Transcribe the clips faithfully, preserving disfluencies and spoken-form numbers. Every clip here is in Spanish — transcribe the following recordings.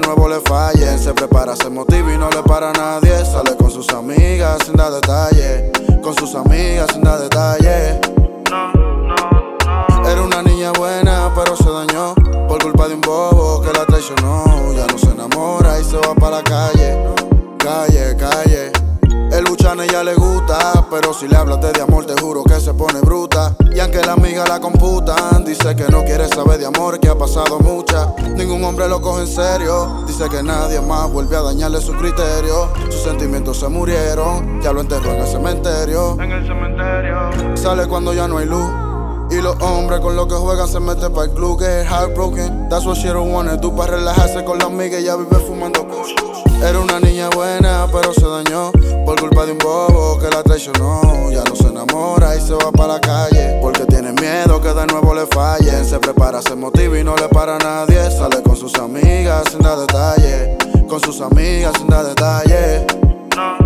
nuevo le fallen. Se prepara, se motiva y no le para a nadie. Sale con sus amigas sin dar detalle. Con sus amigas sin dar detalle. No, no, no. Era una niña buena pero se dañó por culpa de un bobo que la traicionó. Ya no se enamora y se va para la calle. Calle, calle. El buchan a ella le gusta, pero si le hablas de amor te juro que se pone bruta. Y aunque la amiga la computan, dice que no quiere saber de amor, que ha pasado mucha. Ningún hombre lo coge en serio, dice que nadie más vuelve a dañarle su criterio. Sus sentimientos se murieron, ya lo enterró en el cementerio. En el cementerio. Sale cuando ya no hay luz. Y los hombres con los que juegan se meten para el club, que es heartbroken. That's what she don't wanna do, para relajarse con la amiga. Ella vive fumando kush. Era una niña buena pero se dañó por culpa de un bobo que la traicionó. Ya no se enamora y se va para la calle porque tiene miedo que de nuevo le fallen. Se prepara, se motiva y no le para a nadie. Sale con sus amigas sin dar detalle. Con sus amigas sin dar detalle. No,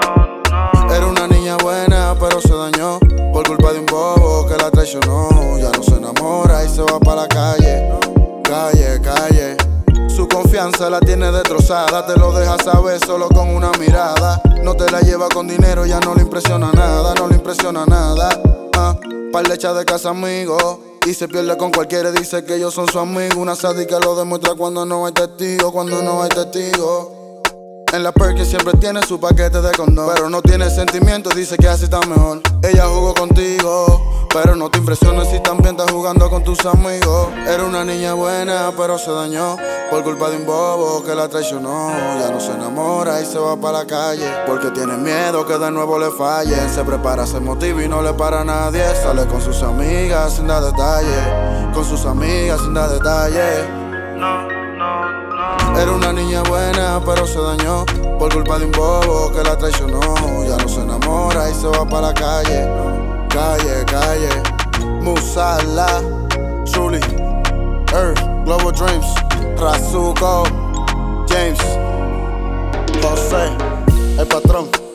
no, no. Era una niña buena pero se dañó por culpa de un bobo que la traicionó. Ya no se enamora y se va para la calle. Calle, calle. Su confianza la tiene destrozada. Te lo deja saber solo con una mirada. No te la lleva con dinero, ya no le impresiona nada. No le impresiona nada. Ah, par le echa de casa amigo y se pierde con cualquiera. Dice que ellos son su amigo. Una sádica lo demuestra cuando no hay testigo. Cuando no hay testigo. En la Perky siempre tiene su paquete de condón, pero no tiene sentimientos, dice que así está mejor. Ella jugó contigo, pero no te impresiones si también estás jugando con tus amigos. Era una niña buena, pero se dañó por culpa de un bobo que la traicionó. Ya no se enamora y se va para la calle porque tiene miedo que de nuevo le fallen. Se prepara, se motiva y no le para a nadie. Sale con sus amigas sin dar detalle. Con sus amigas sin dar detalle. No, no, no. Era una niña buena pero se dañó por culpa de un bobo que la traicionó. Ya no se enamora y se va para la calle. Calle, calle. Musala, Truly, Earth, Global Dreams, Razuko, James, José, el patrón.